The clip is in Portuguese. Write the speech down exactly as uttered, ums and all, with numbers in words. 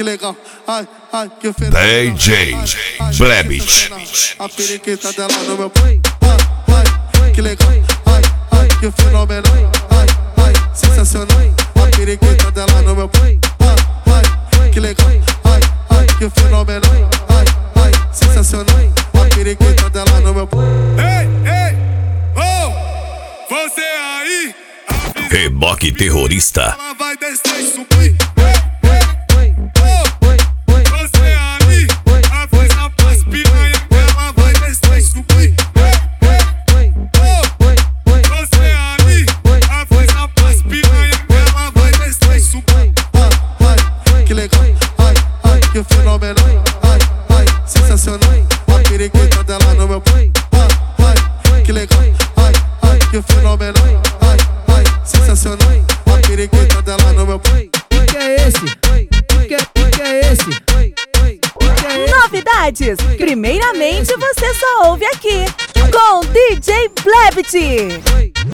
legal, ai, ai, que fenômeno. D J Blebit. A periquita dela no meu ai, ai, que legal, ai, ai, que fenômeno. Ai, ai, sensacional. A periquita dela no meu ai, ai, que legal, ai, ai, que fenômeno. Ai, ai, sensacional. A periquita dela no meu ei, ei, oh, você aí. Reboque terrorista. Ela vai descer e subir. Que fenômeno, ai, ai, sensacional. A periquita dela no meu ai, ai, que legal, ai, ai, que fenômeno, ai, ai, sensacional. A periquita dela no meu ai. O que é esse? O que é, o que é esse? O que é esse? Novidades! Primeiramente você só ouve aqui com D J Blebit.